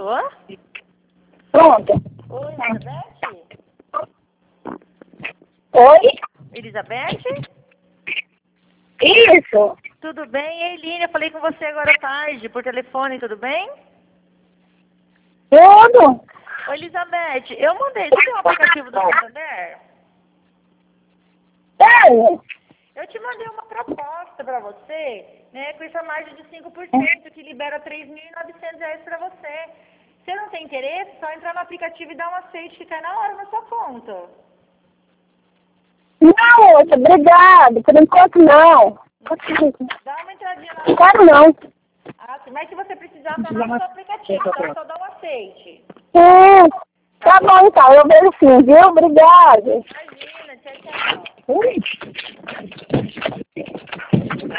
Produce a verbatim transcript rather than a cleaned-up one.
Alô? Pronto. Oi, Elizabeth? Oi? Elizabeth? Isso. Tudo bem? Ei, Eline, eu falei com você agora à tarde, por telefone, tudo bem? Tudo. Oi, Elizabeth, eu mandei, você tem um aplicativo do Santander? Tenho. Eu te mandei uma proposta para você, né, com essa margem de cinco por cento, que libera três mil e novecentos reais para você. Você não tem interesse? Só entrar no aplicativo e dar um aceite que cai na hora na sua conta. Não, moça, obrigado. Por enquanto, não. Dá uma entradinha na Quero não. Ah, sim, mas se você precisar, tá lá no seu aplicativo, tá? Só dá um aceite. Sim. Tá bom, então. Eu vejo sim, viu? Obrigado. Imagina, tchau, tchau. Ui.